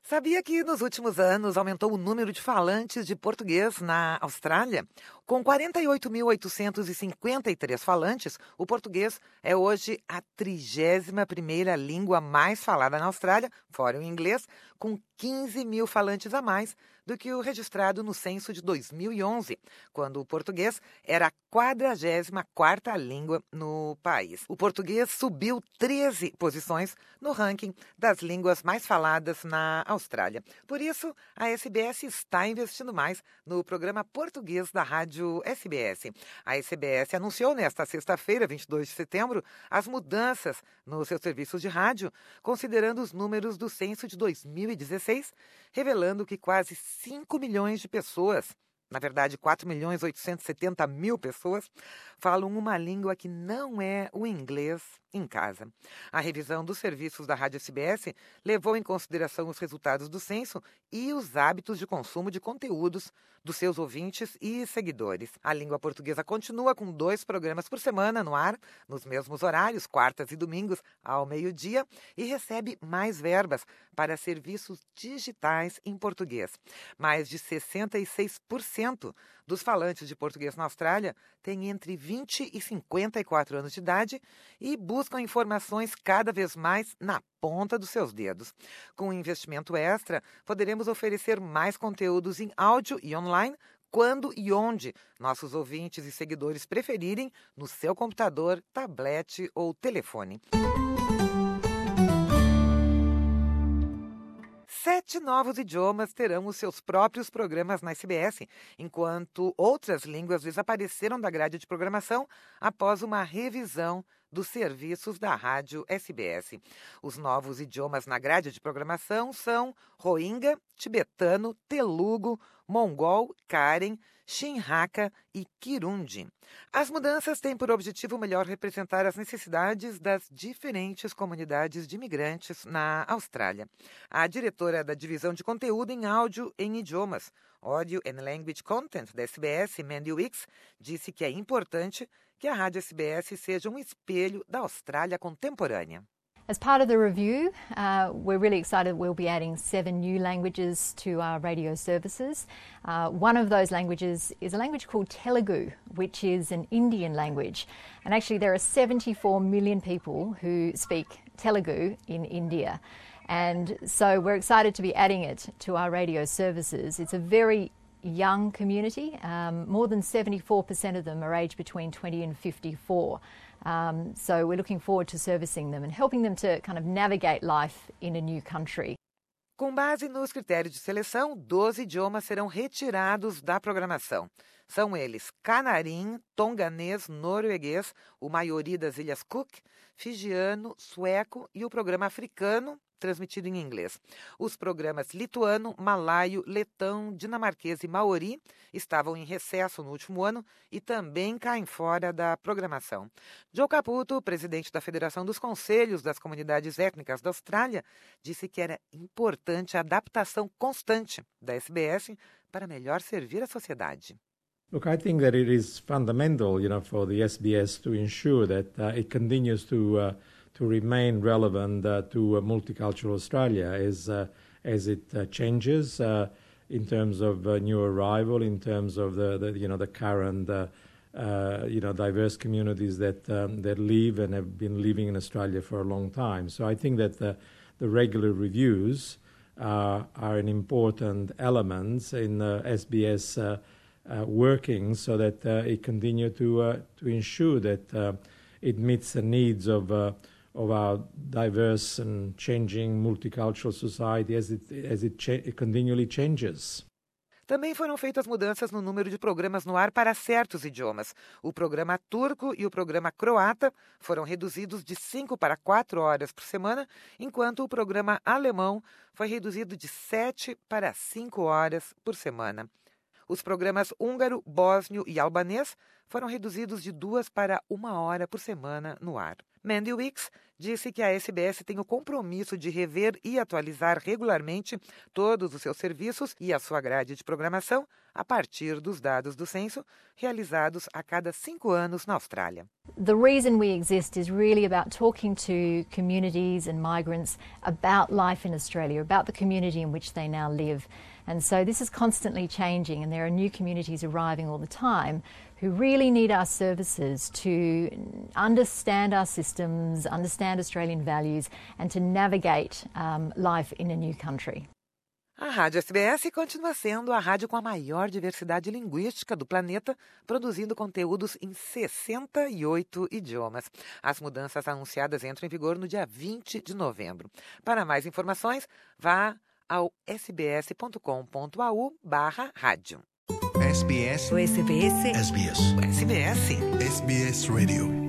Sabia que nos últimos anos aumentou o número de falantes de português na Austrália? Com 48.853 falantes, o português é hoje a 31ª língua mais falada na Austrália, fora o inglês, com 15 mil falantes a mais do que o registrado no censo de 2011, quando o português era a 44ª língua no país. O português subiu 13 posições no ranking das línguas mais faladas na Austrália. Por isso, a SBS está investindo mais no programa português da rádio SBS. A SBS anunciou nesta sexta-feira, 22 de setembro, as mudanças nos seus serviços de rádio, considerando os números do censo de 2016, revelando que quase 5 milhões de pessoas, na verdade 4.870.000 pessoas, falam uma língua que não é o inglês em casa. A revisão dos serviços da Rádio SBS levou em consideração os resultados do censo e os hábitos de consumo de conteúdos dos seus ouvintes e seguidores. A língua portuguesa continua com 2 programas por semana no ar, nos mesmos horários, quartas e domingos, ao meio-dia, e recebe mais verbas para serviços digitais em português. Mais de 66% dos falantes de português na Austrália têm entre 20 e 54 anos de idade e buscam informações cada vez mais na ponta dos seus dedos. Com um investimento extra, poderemos oferecer mais conteúdos em áudio e online quando e onde nossos ouvintes e seguidores preferirem, no seu computador, tablete ou telefone. 7 novos idiomas terão os seus próprios programas na SBS, enquanto outras línguas desapareceram da grade de programação após uma revisão dos serviços da rádio SBS. Os novos idiomas na grade de programação são Rohingya, tibetano, telugo, mongol, karen, Shinhaka e Kirundi. As mudanças têm por objetivo melhor representar as necessidades das diferentes comunidades de imigrantes na Austrália. A diretora da divisão de conteúdo em áudio em idiomas, Audio and Language Content da SBS, Mandy Wicks, disse que é importante que a rádio SBS seja um espelho da Austrália contemporânea. As part of the review, we're really excited we'll be adding 7 new languages to our radio services. One of those languages is a language called Telugu, which is an Indian language. And actually there are 74 million people who speak Telugu in India. And so we're excited to be adding it to our radio services. It's a very young community. More than 74% of them are aged between 20 and 54. So we're looking forward to servicing them and helping them to kind of navigate life in a new country. Com base nos critérios de seleção, 12 idiomas serão retirados da programação. São eles canarim, tonganês, norueguês, o maioria das Ilhas Cook, fijiano, sueco e o programa africano, transmitido em inglês. Os programas lituano, malaio, letão, dinamarquês e maori estavam em recesso no último ano e também caem fora da programação. Joe Caputo, presidente da Federação dos Conselhos das Comunidades Étnicas da Austrália, disse que era importante a adaptação constante da SBS para melhor servir a sociedade. Look, I think that it is fundamental, for the SBS to ensure that it continues to remain relevant to multicultural Australia as it changes in terms of new arrival, in terms of the current diverse communities that live and have been living in Australia for a long time. So I think that the regular reviews are an important element in SBS working so that it continue to ensure that it meets the needs of our diverse and changing multicultural society as it continually changes. Também foram feitas mudanças no número de programas no ar para certos idiomas. O programa turco e o programa croata foram reduzidos de 5 para 4 horas por semana, enquanto o programa alemão foi reduzido de 7 para 5 horas por semana. Os programas húngaro, bósnio e albanês foram reduzidos de 2 para 1 hora por semana no ar. Mandy Wicks disse que a SBS tem o compromisso de rever e atualizar regularmente todos os seus serviços e a sua grade de programação a partir dos dados do censo realizados a cada 5 anos na Austrália. The reason we exist is really about talking to communities and migrants about life in Australia, about the community in which they now live. And so this is constantly changing, and there are new communities arriving all the time who really need our services to understand our systems, understand Australian values, and to navigate life in a new country. A Rádio SBS continua sendo a rádio com a maior diversidade linguística do planeta, produzindo conteúdos em 68 idiomas. As mudanças anunciadas entram em vigor no dia 20 de novembro. Para mais informações, vá ao sbs.com.au/rádio. SBS. O SBS. SBS. SBS. SBS Radio.